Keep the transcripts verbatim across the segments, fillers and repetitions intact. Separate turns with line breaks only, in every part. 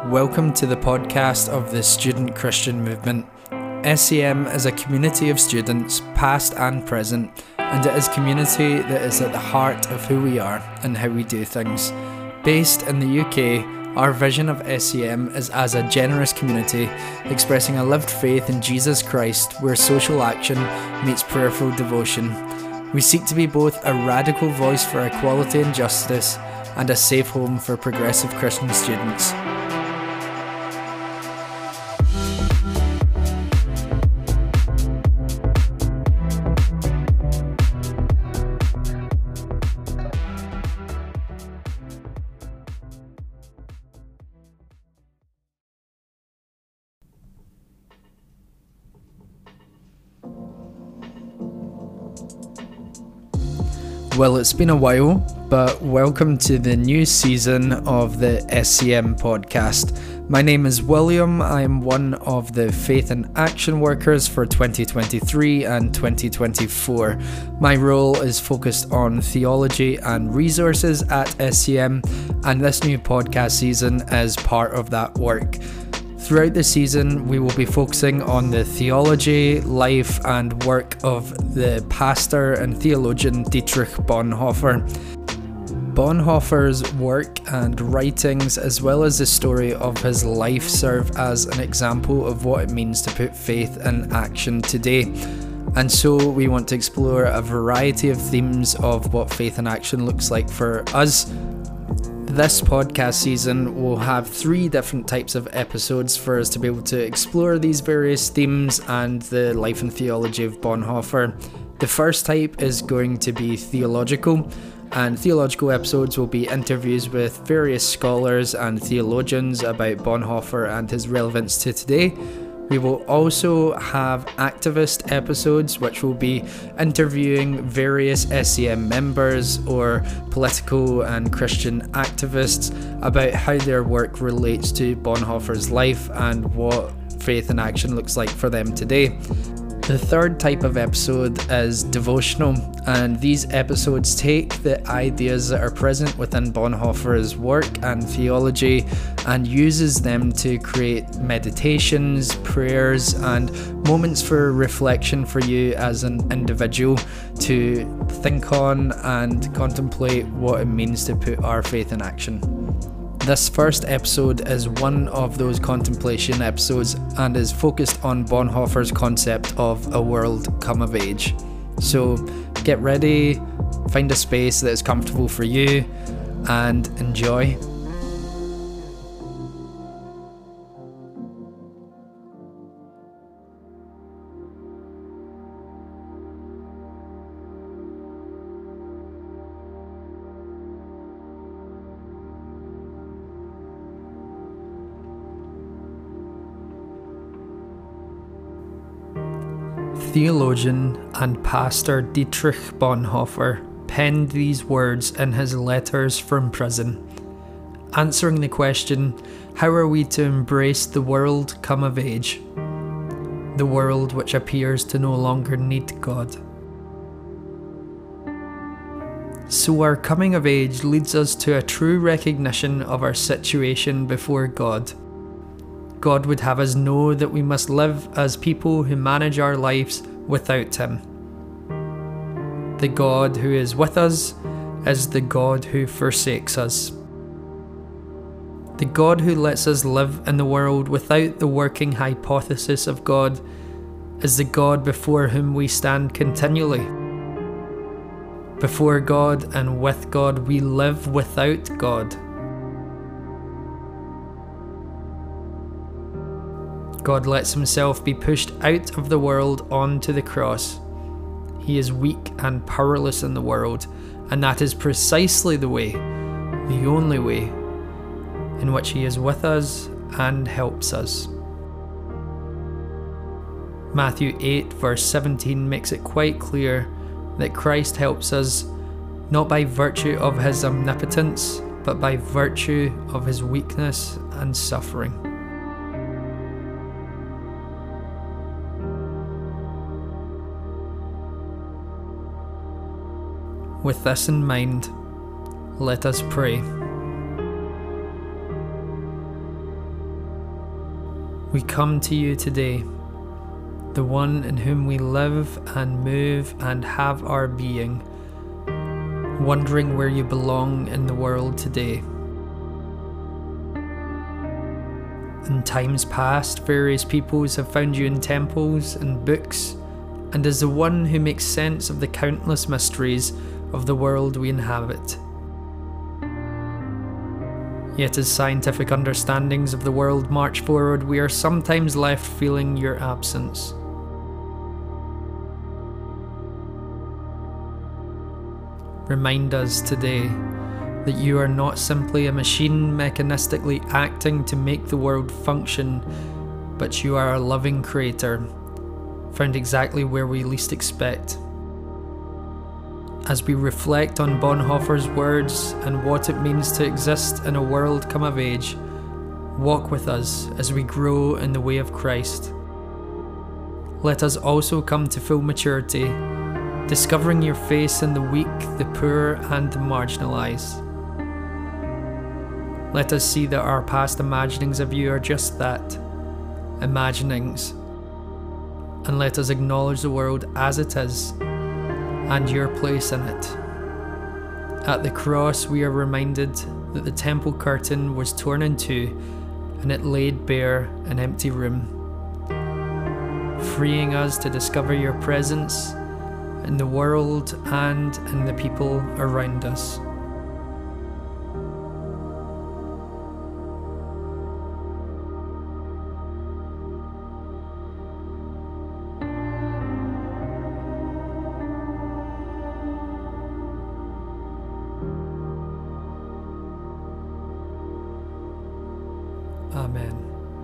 Welcome to the podcast of the Student Christian Movement. S C M is a community of students, past and present, and it is community that is at the heart of who we are and how we do things. Based in the U K, our vision of S C M is as a generous community, expressing a lived faith in Jesus Christ where social action meets prayerful devotion. We seek to be both a radical voice for equality and justice and a safe home for progressive Christian students. Well, it's been a while, but welcome to the new season of the S C M podcast. My name is William. I am one of the Faith and Action workers for twenty twenty-three and twenty twenty-four. My role is focused on theology and resources at S C M, and this new podcast season is part of that work. Throughout the season, we will be focusing on the theology, life, and work of the pastor and theologian Dietrich Bonhoeffer. Bonhoeffer's work and writings, as well as the story of his life, serve as an example of what it means to put faith in action today. And so we want to explore a variety of themes of what faith in action looks like for us. This podcast season will have three different types of episodes for us to be able to explore these various themes and the life and theology of Bonhoeffer. The first type is going to be theological, and theological episodes will be interviews with various scholars and theologians about Bonhoeffer and his relevance to today. We will also have activist episodes, which will be interviewing various S C M members or political and Christian activists about how their work relates to Bonhoeffer's life and what faith in action looks like for them today. The third type of episode is devotional, and these episodes take the ideas that are present within Bonhoeffer's work and theology and uses them to create meditations, prayers, and moments for reflection for you as an individual to think on and contemplate what it means to put our faith in action. This first episode is one of those contemplation episodes and is focused on Bonhoeffer's concept of a world come of age. So get ready, find a space that is comfortable for you, and enjoy. Theologian and pastor Dietrich Bonhoeffer penned these words in his letters from prison, answering the question, how are we to embrace the world come of age, the world which appears to no longer need God? So our coming of age leads us to a true recognition of our situation before God. God would have us know that we must live as people who manage our lives without Him. The God who is with us is the God who forsakes us. The God who lets us live in the world without the working hypothesis of God is the God before whom we stand continually. Before God and with God, we live without God. God lets Himself be pushed out of the world onto the cross. He is weak and powerless in the world, and that is precisely the way, the only way, in which He is with us and helps us. Matthew eight verse seventeen makes it quite clear that Christ helps us not by virtue of His omnipotence, but by virtue of His weakness and suffering. With this in mind, let us pray. We come to you today, the one in whom we live and move and have our being, wondering where you belong in the world today. In times past, various peoples have found you in temples and books, and as the one who makes sense of the countless mysteries of the world we inhabit. Yet as scientific understandings of the world march forward, we are sometimes left feeling your absence. Remind us today that you are not simply a machine mechanistically acting to make the world function, but you are a loving creator, found exactly where we least expect. As we reflect on Bonhoeffer's words and what it means to exist in a world come of age, walk with us as we grow in the way of Christ. Let us also come to full maturity, discovering your face in the weak, the poor, and the marginalised. Let us see that our past imaginings of you are just that, imaginings. And let us acknowledge the world as it is, and your place in it. At the cross, we are reminded that the temple curtain was torn in two, and it laid bare an empty room, freeing us to discover your presence in the world and in the people around us. Amen.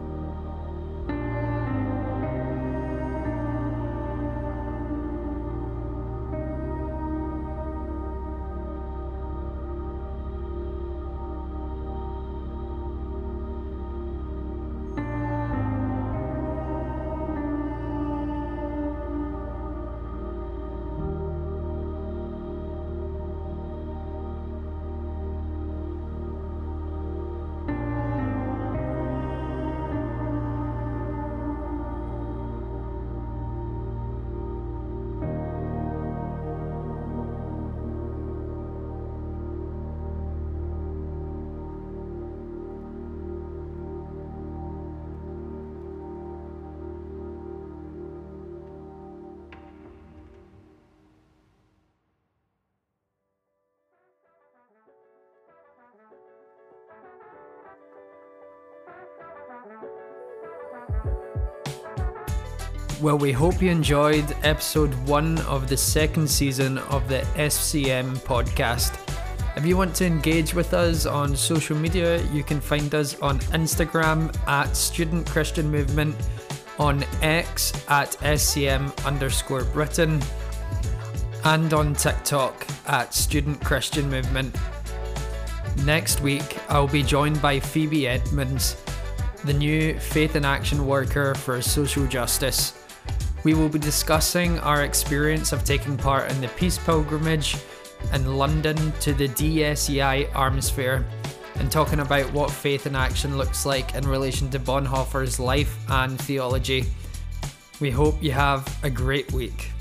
Well, we hope you enjoyed episode one of the second season of the S C M podcast. If you want to engage with us on social media, you can find us on Instagram at Student Christian Movement, on X at S C M underscore Britain, and on TikTok at Student Christian Movement. Next week, I'll be joined by Phoebe Edmonds, the new Faith in Action worker for social justice. We will be discussing our experience of taking part in the Peace Pilgrimage in London to the D S E I Arms Fair, and talking about what Faith in Action looks like in relation to Bonhoeffer's life and theology. We hope you have a great week.